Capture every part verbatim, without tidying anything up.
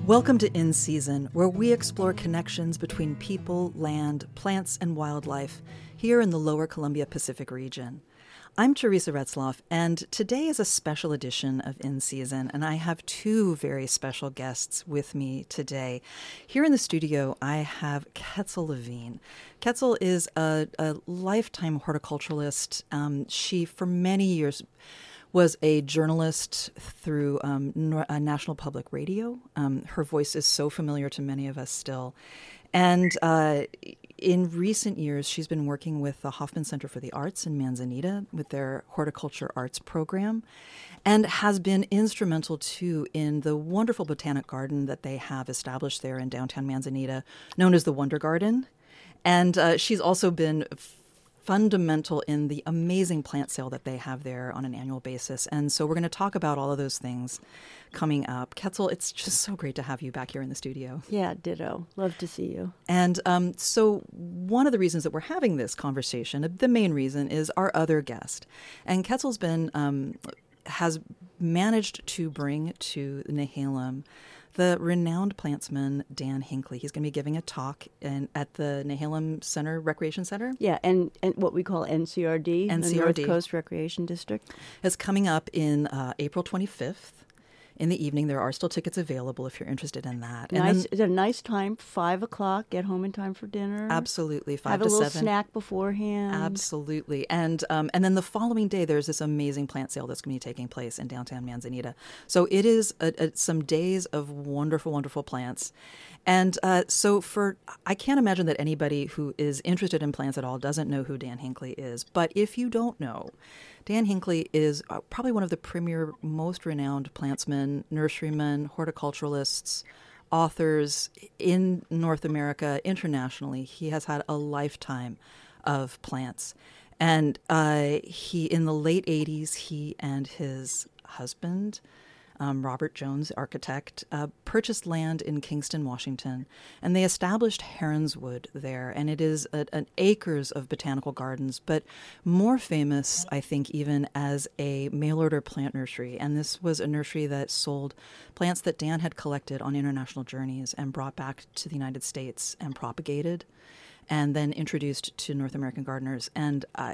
Welcome to In Season, where we explore connections between people, land, plants, and wildlife here in the Lower Columbia Pacific region. I'm Teresa Retzloff, and today is a special edition of In Season, and I have two very special guests with me today. Here in the studio, I have Quetzal Levine. Quetzal is a, a lifetime horticulturalist. Um, she, for many years, was a journalist through um, Nor- uh, National Public Radio. Um, her voice is so familiar to many of us still. And uh, in recent years, she's been working with the Hoffman Center for the Arts in Manzanita with their horticulture arts program, and has been instrumental, too, in the wonderful botanic garden that they have established there in downtown Manzanita, known as the Wonder Garden. And uh, she's also been fundamental in the amazing plant sale that they have there on an annual basis. And so we're going to talk about all of those things coming up. Quetzal, it's just so great to have you back here in the studio. Yeah, ditto. Love to see you. And um, so one of the reasons that we're having this conversation, the main reason, is our other guest. And Quetzal's been, um, has managed to bring to Nehalem the renowned plantsman Dan Hinckley. He's going to be giving a talk in, at the Nehalem Center Recreation Center. Yeah, and, and what we call N C R D, N C R D, the North Coast Recreation District. Is coming up in uh, April twenty-fifth. In the evening. There are still tickets available if you're interested in that. And nice, then, it's a nice time, five o'clock, get home in time for dinner. Absolutely, five Have to a little seven. snack beforehand. Absolutely. And um, and then the following day, there's this amazing plant sale that's going to be taking place in downtown Manzanita. So it is a, a, some days of wonderful, wonderful plants. And uh, so for, I can't imagine that anybody who is interested in plants at all doesn't know who Dan Hinckley is. But if you don't know, Dan Hinckley is uh, probably one of the premier, most renowned plantsmen, nurserymen, horticulturalists, authors in North America, internationally. He has had a lifetime of plants. And uh, he, in the late eighties, he and his husband, Um, Robert Jones, architect, uh, purchased land in Kingston, Washington, and they established Heronswood there. And it is a, an acres of botanical gardens, but more famous, I think, even as a mail-order plant nursery. And this was a nursery that sold plants that Dan had collected on international journeys and brought back to the United States and propagated, and then introduced to North American gardeners. And uh,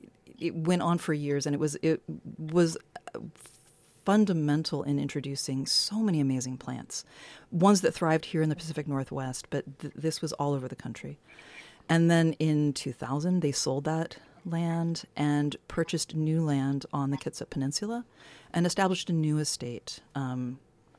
it went on for years, and it was it was. Uh, fundamental in introducing so many amazing plants, ones that thrived here in the Pacific Northwest, but th- this was all over the country. And then in two thousand, they sold that land and purchased new land on the Kitsap Peninsula and established a new estate. Um,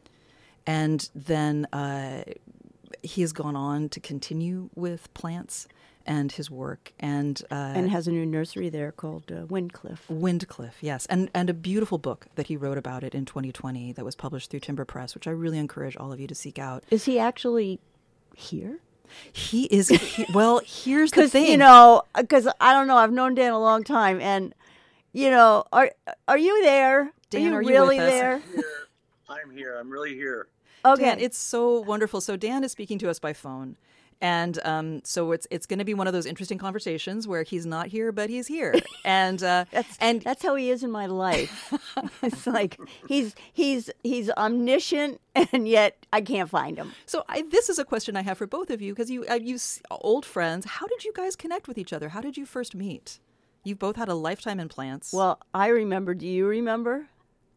and then uh, he has gone on to continue with plants and his work, and uh, and has a new nursery there called uh, Windcliff. Windcliff, yes, and and a beautiful book that he wrote about it in twenty twenty that was published through Timber Press, which I really encourage all of you to seek out. Is he actually here? He is. He, well, here's the thing. You know, because I don't know. I've known Dan a long time, and you know, are are you there? Dan, are you are you really with us? there? I'm here. I'm here. I'm really here. Okay, Dan, it's so wonderful. So Dan is speaking to us by phone. And um, so it's it's going to be one of those interesting conversations where he's not here, but he's here, and uh, that's and that's how he is in my life. It's like he's he's he's omniscient, and yet I can't find him. So I, this is a question I have for both of you, because you uh, you old friends. How did you guys connect with each other? How did you first meet? You've both had a lifetime in plants. Well, I remember. Do you remember?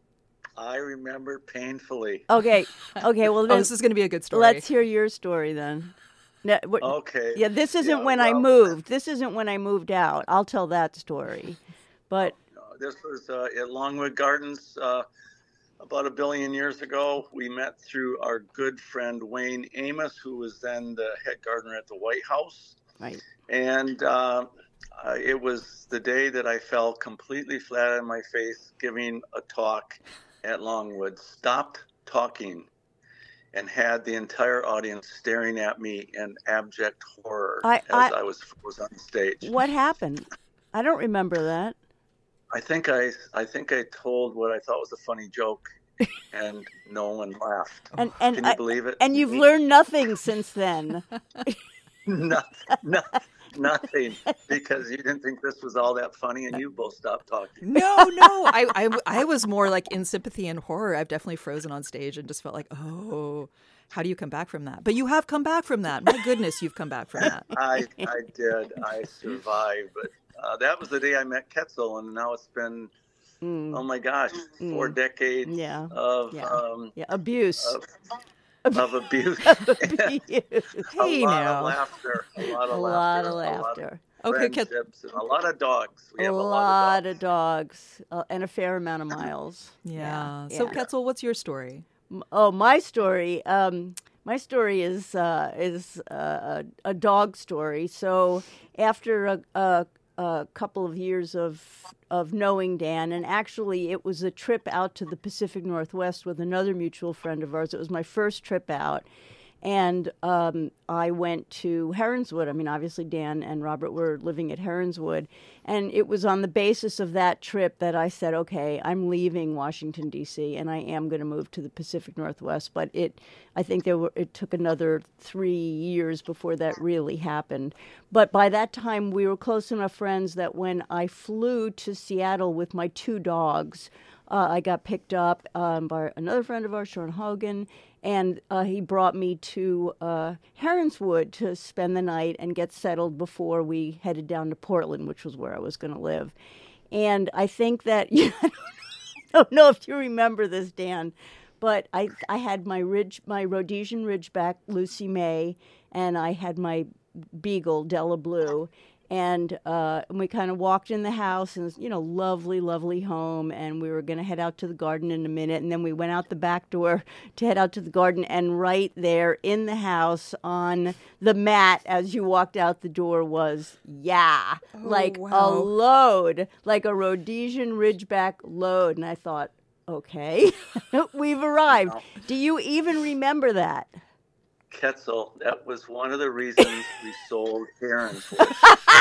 I remember painfully. Okay, okay. Well, then, oh, this is going to be a good story. Let's hear your story then. No, what, Okay. Yeah, this isn't Yeah, when I well, moved. This isn't when I moved out. I'll tell that story. But This was uh, at Longwood Gardens uh, about a billion years ago. We met through our good friend Wayne Amos, who was then the head gardener at the White House. right. And uh, uh, it was the day that I fell completely flat on my face giving a talk at Longwood. Stopped talking and had the entire audience staring at me in abject horror I- as I- I was was on stage. What happened? I don't remember that. I think I I think I told what I thought was a funny joke, and no one laughed. And and Can you I- believe it? and you've learned nothing since then. nothing, nothing, nothing, because you didn't think this was all that funny, and you both stopped talking. No, no. I, I, I was more like in sympathy and horror. I've definitely frozen on stage and just felt like, oh, How do you come back from that? But you have come back from that. My goodness, you've come back from that. I I did. I survived. But uh, that was the day I met Quetzal, and now it's been, Mm. oh my gosh, four Mm. decades Yeah. of Yeah. um, Yeah. Abuse. of, of abuse. Abuse. Hey, a lot now. of laughter. A lot of A laughter. lot of A lot of laughter. Okay, Ket- friendships, and a lot of dogs. We A have a lot lot of dogs. of dogs uh, and a fair amount of miles. Yeah. Yeah, So, yeah. Quetzal, what's your story? M- Oh, my story. Um, my story is uh, is uh, a, a dog story. So after a, a, a couple of years of of knowing Dan, and actually it was a trip out to the Pacific Northwest with another mutual friend of ours. It was my first trip out. And um, I went to Heronswood. I mean, obviously, Dan and Robert were living at Heronswood. And it was on the basis of that trip that I said, okay, I'm leaving Washington, D C, and I am going to move to the Pacific Northwest. But it, I think there were, it took another three years before that really happened. But by that time, we were close enough friends that when I flew to Seattle with my two dogs, uh, I got picked up um, by another friend of ours, Sean Hogan, and uh, he brought me to uh, Heronswood to spend the night and get settled before we headed down to Portland, which was where I was going to live. And I think that, I don't know if you remember this, Dan, but I I had my ridge, my Rhodesian Ridgeback, Lucy May, and I had my Beagle, Della Blue. And, uh, and we kind of walked in the house, and it was, you know, lovely, lovely home. And we were going to head out to the garden in a minute. And then we went out the back door to head out to the garden. And right there in the house on the mat as you walked out the door was, yeah, Oh, like wow. a load, like a Rhodesian Ridgeback load. And I thought, okay, we've arrived. Wow. Do you even remember that? Quetzal, that was one of the reasons we sold Heronswood.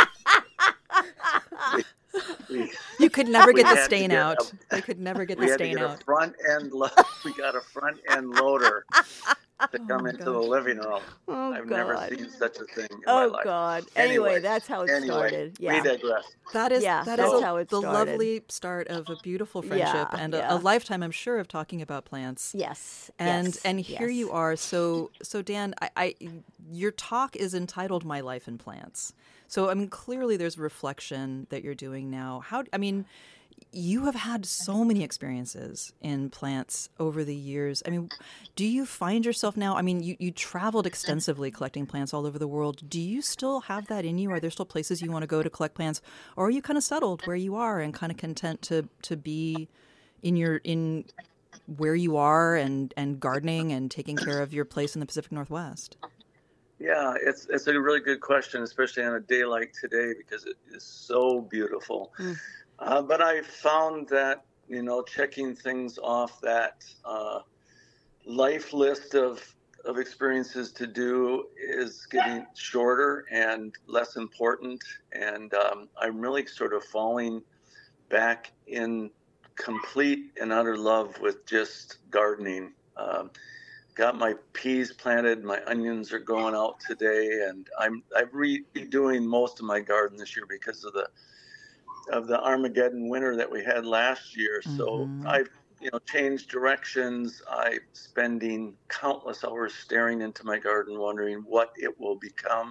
we, we, You could never We get the had to stain get out. a- They could never get we the had to stain get out. a front end. Lo- we got a front end loader to come my into the gosh. living room. Oh, I've God. never seen such a thing in Oh, my life. God. Anyway, that's how it anyway, started. Yeah. We digress. That is Yeah, that is that's a- how it the started. lovely start of a beautiful friendship Yeah, and a, yeah. a lifetime, I'm sure, of talking about plants. Yes. And yes, and here yes. you are. So so Dan, I, I your talk is entitled "My Life in Plants." So I mean, clearly there's reflection that you're doing now. How I mean, you have had so many experiences in plants over the years. I mean, do you find yourself now? I mean, you, you traveled extensively collecting plants all over the world. Do you still have that in you? Are there still places you want to go to collect plants, or are you kind of settled where you are and kind of content to to be in your in where you are and, and gardening and taking care of your place in the Pacific Northwest? Yeah, it's it's a really good question, especially on a day like today because it is so beautiful. Mm. Uh, but I found that, you know, checking things off that uh, life list of of experiences to do is getting shorter and less important. And um, I'm really sort of falling back in complete and utter love with just gardening. Um, got my peas planted, my onions are going out today, and I'm I'm redoing most of my garden this year because of the of the Armageddon winter that we had last year. So Mhm. I've you know changed directions. I'm spending countless hours staring into my garden, wondering what it will become,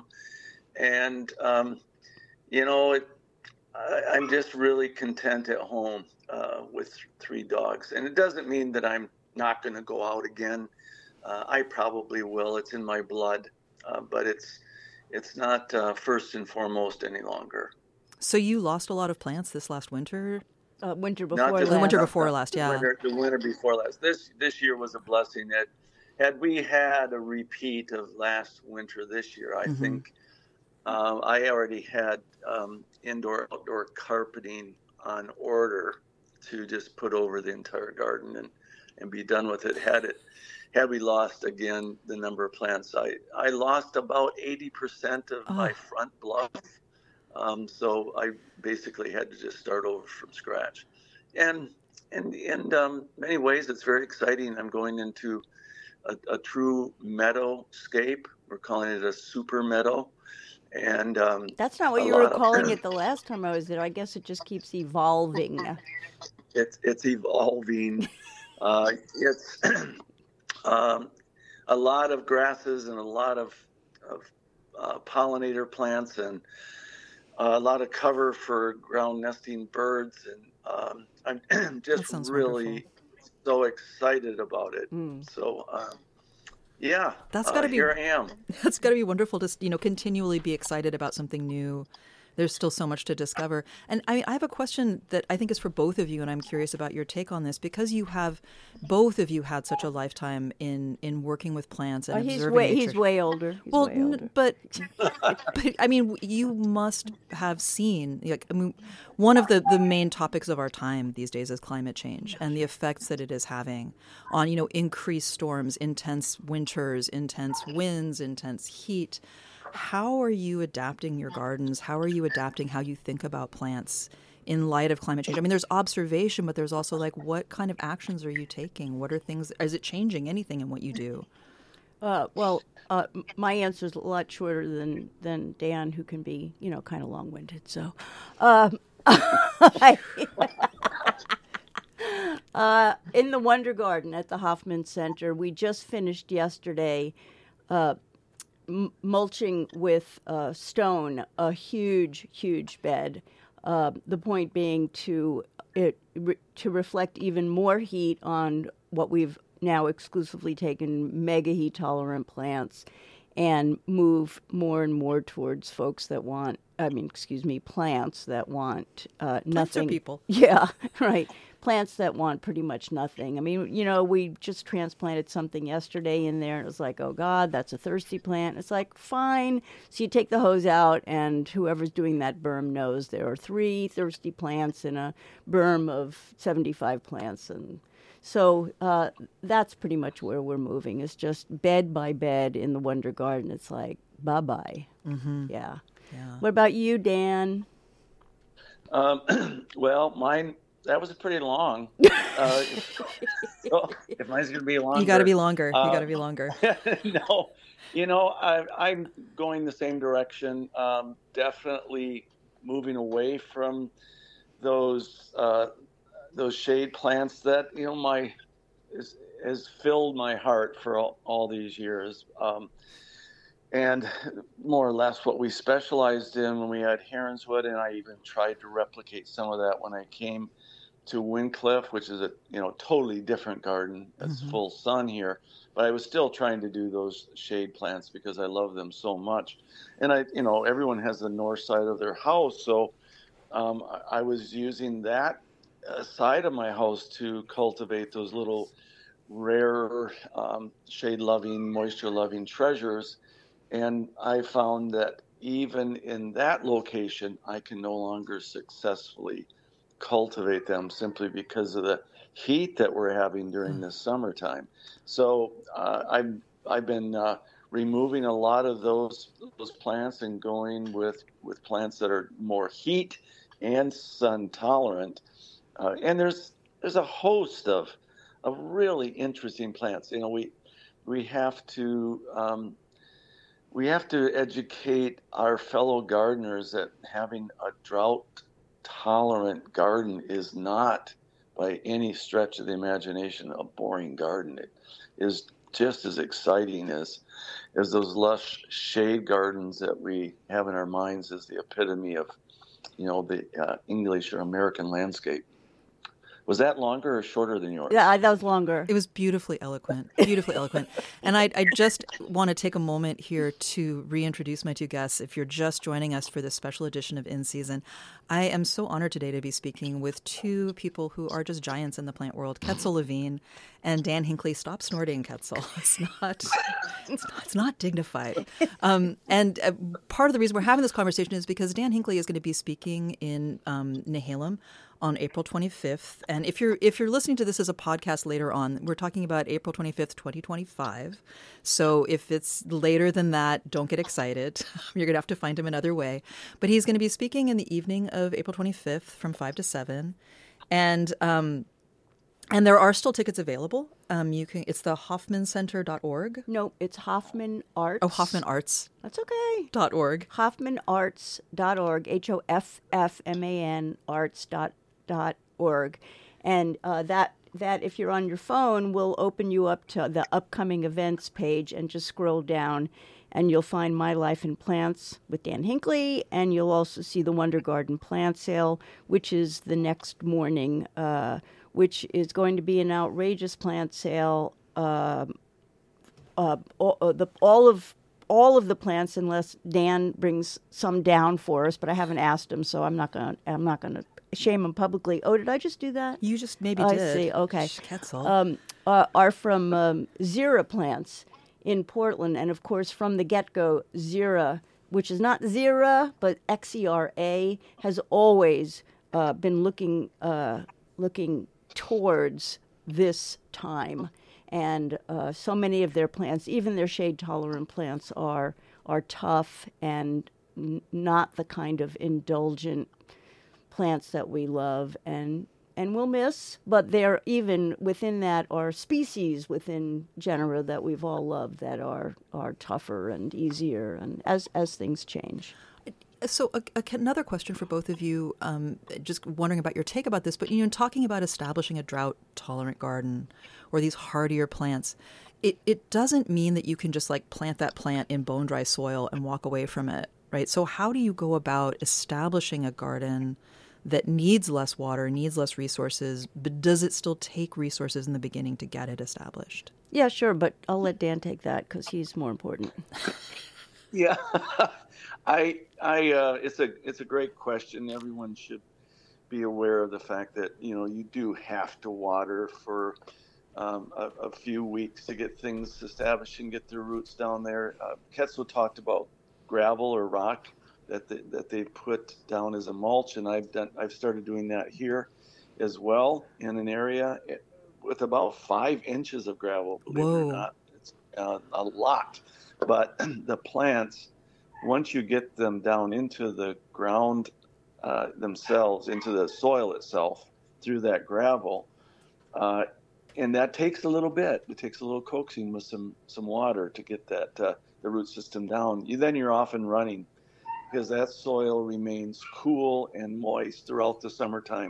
and um, you know it. I, I'm just really content at home uh, with th- three dogs, and it doesn't mean that I'm not going to go out again. Uh, I probably will. It's in my blood, uh, but it's it's not uh, first and foremost any longer. So you lost a lot of plants this last winter? Uh, winter before Not last. just- The winter not- before not last, the yeah. Winter, the winter before last. This this year was a blessing. That had we had a repeat of last winter this year, I Mhm. think uh, I already had um, indoor outdoor carpeting on order to just put over the entire garden and, and be done with it. Had it had we lost again the number of plants, I I lost about eighty percent of my Oh. front bluff. Um, so I basically had to just start over from scratch. And and in um, many ways, it's very exciting. I'm going into a, a true meadowscape. We're calling it a super meadow. And um, That's not what a you were lot of- calling it the last time I was there. I guess it just keeps evolving. it's it's evolving. uh, it's um, a lot of grasses and a lot of, of uh, pollinator plants and a lot of cover for ground nesting birds. And um, I'm just really wonderful. so excited about it. Mm. So, um, yeah, That's uh, got to be here I am. That's got to be wonderful to, you know, continually be excited about something new. There's still so much to discover. And I, I have a question that I think is for both of you, and I'm curious about your take on this, because you have, both of you had such a lifetime in, in working with plants and Oh, he's observing way nature. he's way older. He's well, way n- older. but, but I mean, you must have seen, like, I mean, one of the, the main topics of our time these days is climate change and the effects that it is having on, you know, increased storms, intense winters, intense winds, intense heat. How are you adapting your gardens? How are you adapting how you think about plants in light of climate change? I mean, there's observation, but there's also like, what kind of actions are you taking? What are things, is it changing anything in what you do? Uh, well, uh, m- my answer is a lot shorter than, than Dan, who can be, you know, kind of long-winded. So, um, I, uh, in the Wonder Garden at the Hoffman Center, we just finished yesterday uh, m- mulching with uh, stone a huge, huge bed. Uh, the point being to it re- to reflect even more heat on what we've now exclusively taken mega heat tolerant plants, and move more and more towards folks that want, I mean, excuse me, plants that want uh, nothing. Plants are people. Yeah, right. Plants that want pretty much nothing. I mean, you know, we just transplanted something yesterday in there, and it was like, oh, God, that's a thirsty plant. It's like, fine. So you take the hose out, and whoever's doing that berm knows there are three thirsty plants in a berm of seventy-five plants. And so uh, that's pretty much where we're moving. It's just bed by bed in the Wonder Garden. It's like, bye-bye. Mm-hmm. Yeah. Yeah. What about you, Dan? Um, well, mine, that was pretty long. Uh, so if mine's going to be longer. You got to be longer. Uh, you got to be longer. No, you know, I, I'm going the same direction. Um, definitely moving away from those uh, those shade plants that, you know, my is, has filled my heart for all, all these years. Um, and more or less what we specialized in when we had Heronswood, and I even tried to replicate some of that when I came to Windcliff, which is a, you know, totally different garden. It's Mm-hmm. full sun here, but I was still trying to do those shade plants because I love them so much. And I, you know, everyone has the north side of their house, so um, I, I was using that uh, side of my house to cultivate those little rare um, shade-loving, moisture-loving treasures. And I found that even in that location, I can no longer successfully cultivate them simply because of the heat that we're having during the summertime. So uh, I've I've been uh, removing a lot of those those plants and going with with plants that are more heat and sun tolerant. Uh, and there's there's a host of of really interesting plants. You know, we we have to um, we have to educate our fellow gardeners that having a drought tolerant garden is not by any stretch of the imagination a boring garden. It is just as exciting as as those lush shade gardens that we have in our minds as the epitome of, you know, the uh, English or American landscape. Was that longer or shorter than yours? Yeah, that was longer. It was beautifully eloquent, beautifully eloquent. And I, I just want to take a moment here to reintroduce my two guests. If you're just joining us for this special edition of In Season, I am so honored today to be speaking with two people who are just giants in the plant world, Quetzal Levine and Dan Hinckley. Stop snorting, Quetzal. It's not, it's not, it's not dignified. Um, and uh, part of the reason we're having this conversation is because Dan Hinckley is going to be speaking in um, Nehalem on April twenty-fifth. And if you're if you're listening to this as a podcast later on, we're talking about April twenty-fifth, twenty twenty-five. So if it's later than that, don't get excited. You're going to have to find him another way. But he's going to be speaking in the evening of April twenty-fifth from five to seven. And um, and there are still tickets available. Um, you can it's the hoffman center dot org. No, it's Hoffman Arts. Oh, Hoffman Arts That's okay. dot org. Hoffman Arts dot org, H O F F M A N arts dot dot org. And uh, that that, if you're on your phone, will open you up to the upcoming events page and just scroll down, and you'll find My Life in Plants with Dan Hinckley, and you'll also see the Wonder Garden Plant Sale, which is the next morning, uh, which is going to be an outrageous plant sale. Uh, uh, all, uh, the, all of all of the plants, unless Dan brings some down for us, but I haven't asked him, so I'm not gonna I'm not gonna shame him publicly. Oh, did I just do that? You just maybe I did. see. Okay. Ketzel. Um, uh, are from um, Zira Plants in Portland, and of course from the get-go, Zira, which is not Zira but X E R A, has always uh, been looking uh, looking towards this time. And uh, so many of their plants, even their shade-tolerant plants, are are tough and n- not the kind of indulgent plants that we love and and will miss. But there, even within that, are species within genera that we've all loved that are are tougher and easier, and as as things change. So a, a, another question for both of you, um, just wondering about your take about this, but you know, talking about establishing a drought-tolerant garden or these hardier plants, it, it doesn't mean that you can just like plant that plant in bone-dry soil and walk away from it, right? So how do you go about establishing a garden that needs less water, needs less resources, but does it still take resources in the beginning to get it established? Yeah, sure, but I'll let Dan take that because he's more important. Yeah. I, I, uh, it's a, it's a great question. Everyone should be aware of the fact that, you know, you do have to water for um, a, a few weeks to get things established and get their roots down there. Uh, Ketzel talked about gravel or rock that they, that they put down as a mulch, and I've done, I've started doing that here as well in an area with about five inches of gravel. Believe Whoa. it or not, it's uh, a lot. But the plants, once you get them down into the ground uh, themselves, into the soil itself, through that gravel, uh, and that takes a little bit. It takes a little coaxing with some, some water to get that uh, the root system down. You, then you're off and running because that soil remains cool and moist throughout the summertime,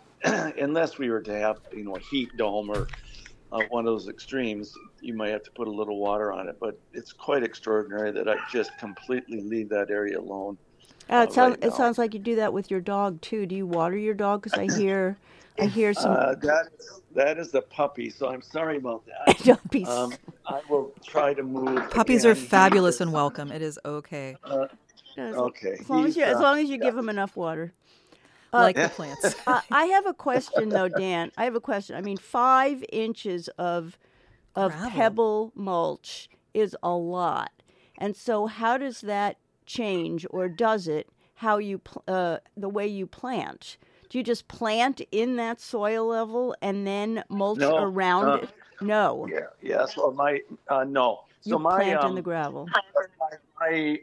unless we were to have, you know, a heat dome or uh, one of those extremes. You might have to put a little water on it, but it's quite extraordinary that I just completely leave that area alone. Uh, it, uh, sounds, right it now. sounds like you do that with your dog too. Do you water your dog? Because I hear, I hear some. Uh, that that is the puppy, so I'm sorry about that. Don't be. Um, I will try to move. Puppies again. are fabulous and welcome. It is okay. Uh, as, okay. As long as you, He's, as uh, long as you yeah. give him enough water. Like Yeah. the plants. uh, I have a question though, Dan. I have a question. I mean, five inches of of Gravel. pebble mulch is a lot, and so how does that change, or does it? How you pl- uh, the way you plant? Do you just plant in that soil level and then mulch No, around uh, it? No, Yeah. Yeah. So my uh, no. So you my plant um, in the gravel. my my,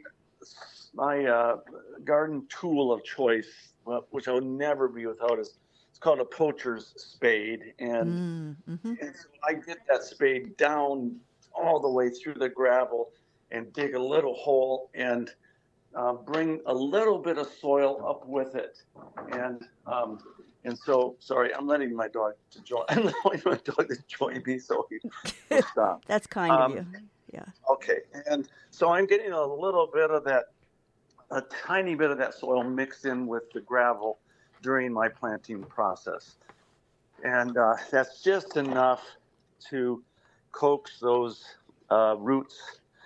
my uh, garden tool of choice, well, which I will never be without, is it's called a poacher's spade, and, Mm, mhm. and so I get that spade down all the way through the gravel and dig a little hole and uh, bring a little bit of soil up with it, and um, and so sorry, I'm letting my dog to join. I'm letting my dog to join me, so he will stop. That's kind Um, of you. Yeah. Okay, and so I'm getting a little bit of that, a tiny bit of that soil mixed in with the gravel during my planting process. And uh, that's just enough to coax those uh, roots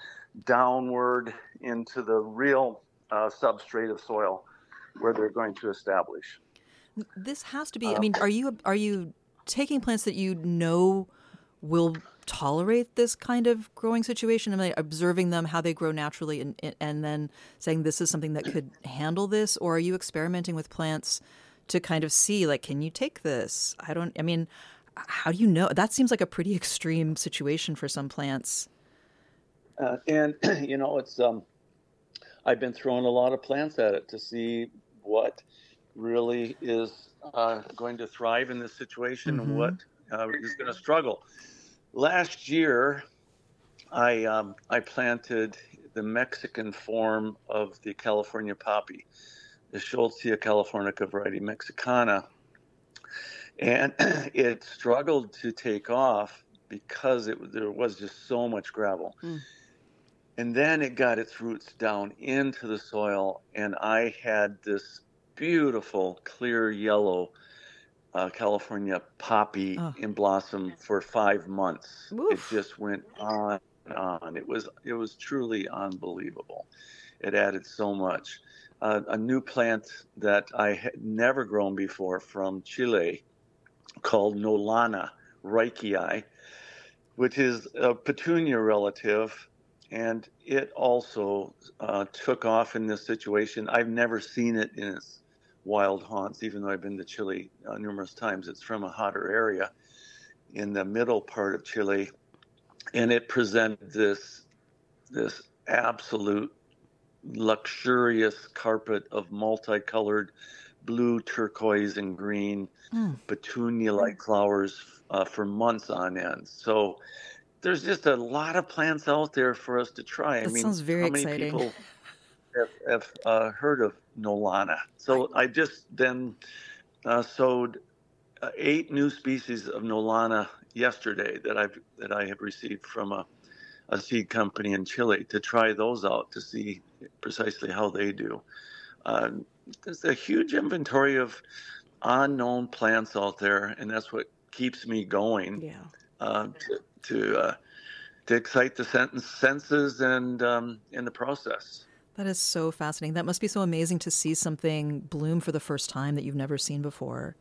downward into the real uh, substrate of soil where they're going to establish. This has to be. I mean, are you are you taking plants that you know will tolerate this kind of growing situation? Am I observing them how they grow naturally, and and then saying this is something that could handle this, or are you experimenting with plants to kind of see, like, can you take this? I don't. I mean, how do you know? That seems like a pretty extreme situation for some plants. Uh, and you know, it's um, I've been throwing a lot of plants at it to see what really is uh, going to thrive in this situation, Mm-hmm. and what uh, is going to struggle. Last year, I um, I planted the Mexican form of the California poppy, the Schultzia californica variety mexicana, And it struggled to take off because it there was just so much gravel. Mm. And then it got its roots down into the soil, and I had this beautiful, clear yellow uh, California poppy oh. in blossom for five months. Oof. It just went on and on. It was it was truly unbelievable. It added so much. Uh, a new plant that I had never grown before from Chile, called Nolana reichii, which is a petunia relative, and it also uh, took off in this situation. I've never seen it in its wild haunts, even though I've been to Chile uh, numerous times. It's from a hotter area in the middle part of Chile, and it presented this this absolute luxurious carpet of multicolored blue, turquoise, and green mm. petunia-like flowers uh, for months on end. So there's just a lot of plants out there for us to try. That I mean, sounds very how many exciting. people have, have uh, heard of Nolana? So I just then uh, sowed uh, eight new species of Nolana yesterday that I've that I have received from a, a seed company in Chile to try those out to see precisely how they do. Uh, there's a huge inventory of unknown plants out there, and that's what keeps me going. Yeah. Uh, to to, uh, to excite the sen- senses and um, in the process. That is so fascinating. That must be so amazing to see something bloom for the first time that you've never seen before,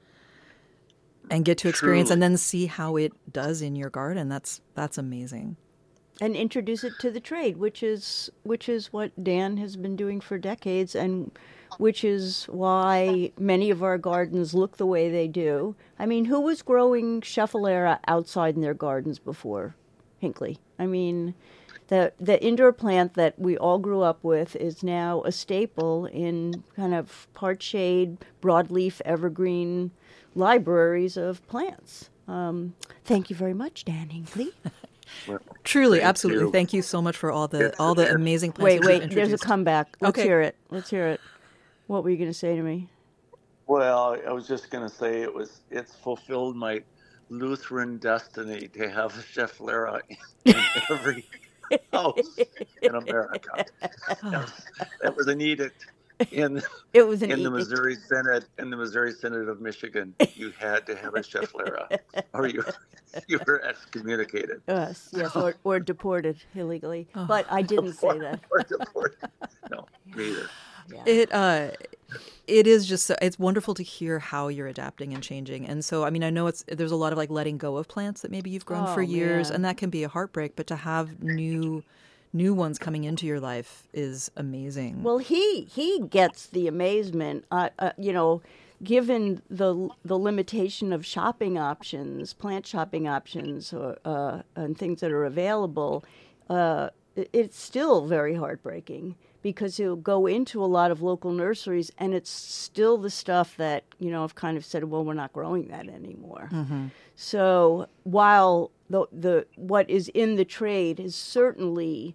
and get to experience, Truly. and then see how it does in your garden. That's that's amazing. And introduce it to the trade, which is which is what Dan has been doing for decades, and which is why many of our gardens look the way they do. I mean, who was growing Schefflera outside in their gardens before Hinckley? I mean, the the indoor plant that we all grew up with is now a staple in kind of part shade, broadleaf, evergreen libraries of plants. Um, thank you very much, Dan Hinckley. Well, Truly, thank absolutely. you. Thank you so much for all the all the amazing plants. Wait, you've wait. introduced. There's a comeback. Let's Okay. hear it. Let's hear it. What were you going to say to me? Well, I was just going to say it was it's fulfilled my Lutheran destiny to have a Schefflera in every house in America. That was, that was an edict in It was an in the edict. Missouri Senate in the Missouri Senate of Michigan. You had to have a Schefflera, or you you were excommunicated. Yes, yes, or, or deported illegally. Oh. But I didn't say that. Or deported. No, me either. Yeah. It uh, it is just so, it's wonderful to hear how you're adapting and changing. And so, I mean, I know it's there's a lot of like letting go of plants that maybe you've grown oh, for years, man. and that can be a heartbreak. But to have new new ones coming into your life is amazing. Well, he he gets the amazement. Uh, uh, you know, given the the limitation of shopping options, plant shopping options, or uh, and things that are available, uh, it, it's still very heartbreaking. Because he'll go into a lot of local nurseries, and it's still the stuff that, you know, I've kind of said, well, we're not growing that anymore. Mm-hmm. So while the the what is in the trade is certainly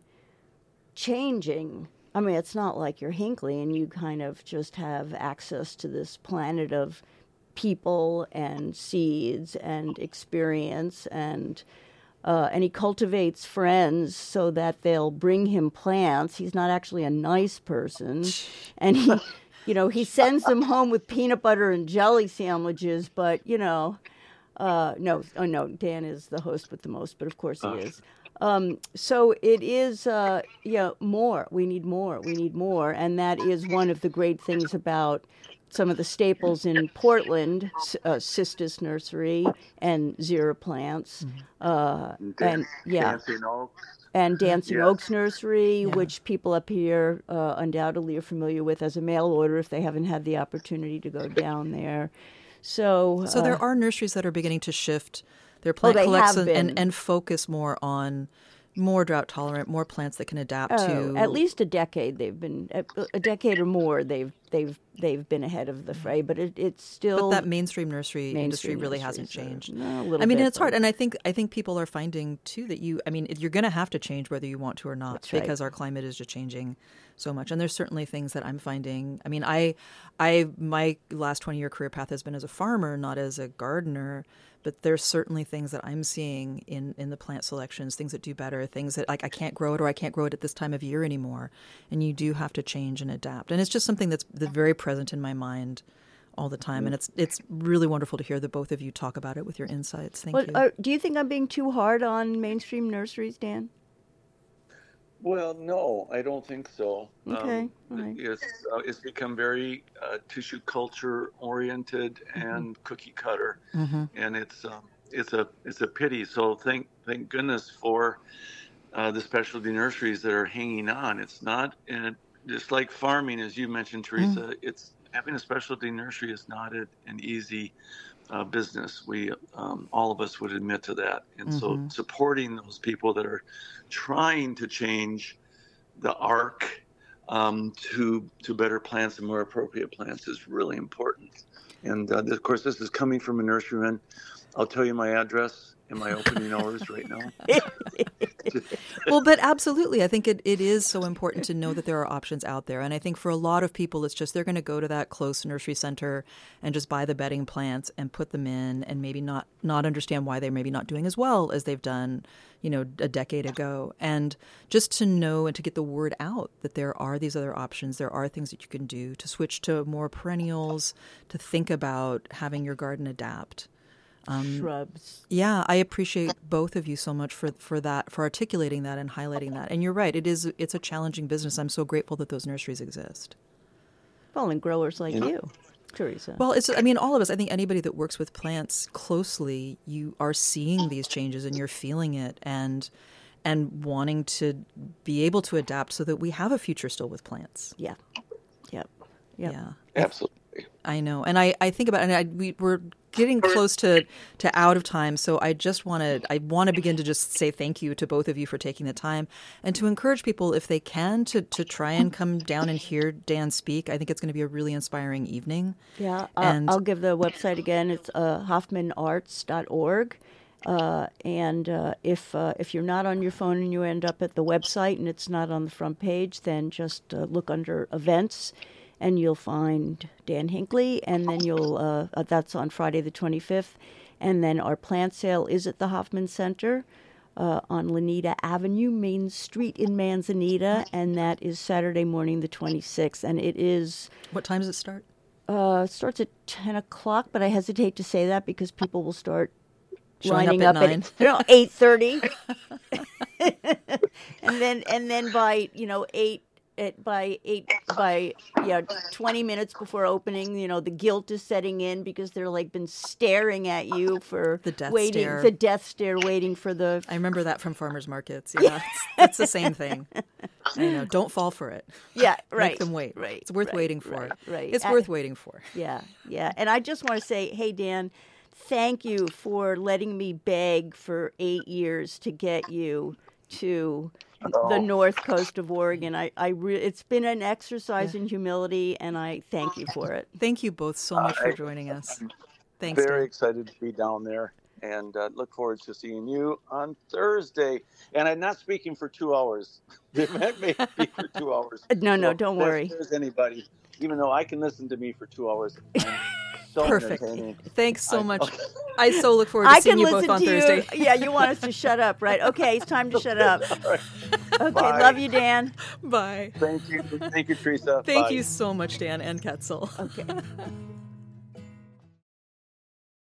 changing, I mean, it's not like you're Hinckley and you kind of just have access to this planet of people and seeds and experience and... Uh, and he cultivates friends so that they'll bring him plants. He's not actually a nice person. And he, you know, he sends them home with peanut butter and jelly sandwiches, but, you know, uh, no, oh no, Dan is the host with the most, but of course he is. Um, so it is, uh, yeah, more. We need more. We need more. And that is one of the great things about some of the staples in Portland, uh, Sistis Nursery and Zira Plants, uh, and yeah, Dancing Oaks. and Dancing Yes. Oaks Nursery, Yeah. which people up here uh, undoubtedly are familiar with as a mail order if they haven't had the opportunity to go down there. So, So uh, there are nurseries that are beginning to shift their plant they have collection been. and, and focus more on more drought tolerant, more plants that can adapt oh, to at least a decade they've been a, a decade or more they've they've they've been ahead of the fray, but it, it's still. But that mainstream nursery mainstream industry really nurseries hasn't are- changed. no, a little I mean, bit, it's hard, but- and I think I think people are finding too that you. I mean, you're going to have to change whether you want to or not, That's right. because our climate is just changing so much. And there's certainly things that I'm finding. I mean, I, I my last twenty year career path has been as a farmer, not as a gardener. But there's certainly things that I'm seeing in, in the plant selections, things that do better, things that like I can't grow it or I can't grow it at this time of year anymore. And you do have to change and adapt. And it's just something that's, that's very present in my mind all the time. And it's it's really wonderful to hear the both of you talk about it with your insights. Thank Well, you. are, do you think I'm being too hard on mainstream nurseries, Dan? Well, no, I don't think so. Okay, Um, all right. It's uh, it's become very uh, tissue culture oriented and cookie cutter, Mhm. and it's um, it's a it's a pity. So thank thank goodness for uh, the specialty nurseries that are hanging on. It's not and just like farming, as you mentioned, Teresa. It's having a specialty nursery is not a, an easy uh, business. We um, all of us would admit to that, and so supporting those people that are trying to change the arc um, to to better plants and more appropriate plants is really important. And uh, of course, this is coming from a nurseryman. I'll tell you my address and my opening hours right now. Well, but absolutely. I think it, it is so important to know that there are options out there. And I think for a lot of people, it's just they're going to go to that close nursery center and just buy the bedding plants and put them in and maybe not, not understand why they're maybe not doing as well as they've done, you know, a decade ago. And just to know and to get the word out that there are these other options, there are things that you can do to switch to more perennials, to think about having your garden adapt. Shrubs. Yeah, I appreciate both of you so much for, for that, for articulating that and highlighting that. And you're right, it is it's a challenging business. I'm so grateful that those nurseries exist. Well, and growers like Yeah. you, Teresa. Well, it's I mean, all of us, I think anybody that works with plants closely, you are seeing these changes and you're feeling it and and wanting to be able to adapt so that we have a future still with plants. yeah. Yep. Yep. Yeah. Absolutely. I know. And I, I think about it, and I, we, we're getting close to, to out of time. So I just want to, I want to begin to just say thank you to both of you for taking the time and to encourage people, if they can, to, to try and come down and hear Dan speak. I think it's going to be a really inspiring evening. Yeah, uh, And- I'll give the website again. It's uh, hoffman arts dot org. Uh, and uh, if uh, if you're not on your phone and you end up at the website and it's not on the front page, then just uh, look under events, and you'll find Dan Hinckley. And then you'll uh, uh, that's on Friday the twenty-fifth. And then our plant sale is at the Hoffman Center uh, on Lanita Avenue, Main Street in Manzanita, and that is Saturday morning the twenty-sixth. And it is. What time does it start? Uh, it starts at ten o'clock, but I hesitate to say that because people will start Showing lining up up at at, nine. you know, eight thirty, and then and then by you know eight at by eight by yeah twenty minutes before opening, you know the guilt is setting in because they're like been staring at you for The death waiting stare. the death stare waiting for the I remember that from farmers markets. Yeah, it's, it's the same thing. I know. Don't fall for it. yeah right Make them wait. right It's worth right, waiting for. right, right. It's I- worth waiting for. Yeah, yeah. And I just want to say, hey, Dan, thank you for letting me beg for eight years to get you to the north coast of Oregon. I, I re- it's been an exercise in humility, and I thank you for it. Thank you both so much for I- joining us. Thanks, Very Dan. excited to be down there and uh, look forward to seeing you on Thursday. And I'm not speaking for two hours. The event may be for two hours. No, no, So don't if worry. there's anybody, even though I can listen to me for two hours. I'm so Perfect. entertaining. Thanks so I- much. I so look forward to I seeing can you listen both on to Thursday. you. Yeah, you want us to shut up, right? Okay, it's time to shut up. Okay, Bye. love you, Dan. Bye. Thank you. Thank you, Teresa. Thank Bye. you so much, Dan and Ketzel. Okay.